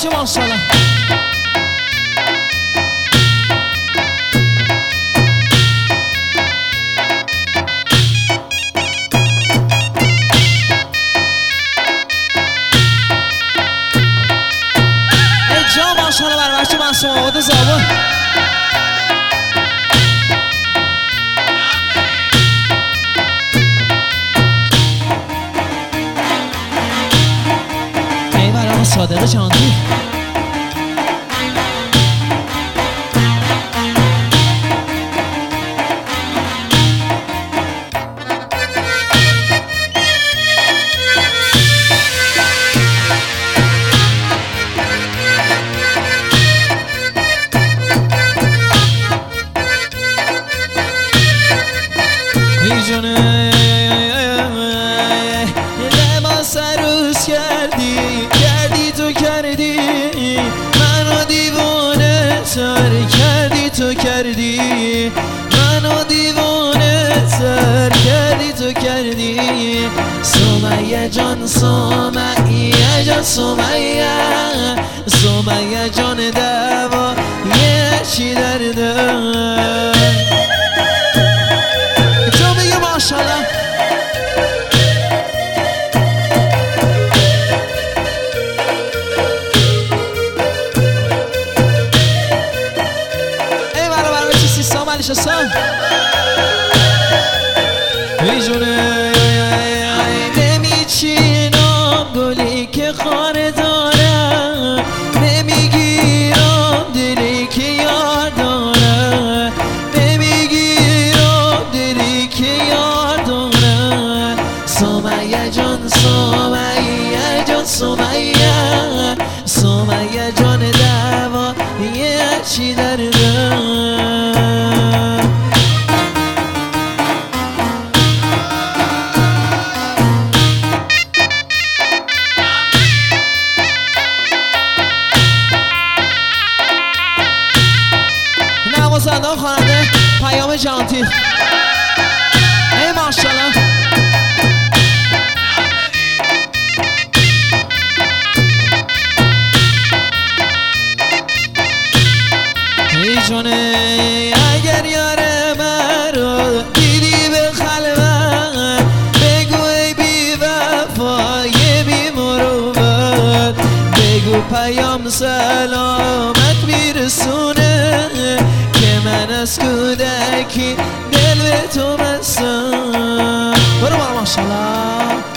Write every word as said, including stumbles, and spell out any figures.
باشه ماشاءالله. ای جا ماشاءالله برای بچه معصوم آباد زابون. ای برای صادق چاندی. جونه لباس عروس کردی کردی تو کردی منو دیوانه تر کردی تو کردی منو دیوانه تر کردی تو کردی سمیه جان سمیه جان سمیه سمیه جان دوا یه چی درده ماشاءالله. ای برا برا چی سیستم علیش هستم ای جونه نمیچینم گلی که خانه دارم نمیگیرم دلی که یاد دارم نمیگیرم دلی که یاد دارم سمیه جان سمیه جان سمیه سمیه جان دوا یه چی دردم نوازنده و خواننده پیام جانتی. ای ماشاءالله. ای جونه اگر یار مرا دیدی به خلوت بگو ای بی وفای بی مروت بگو پیام سلامت میرسونه که من از کودکی دل به تو بستم. برو برو ماشاءالله.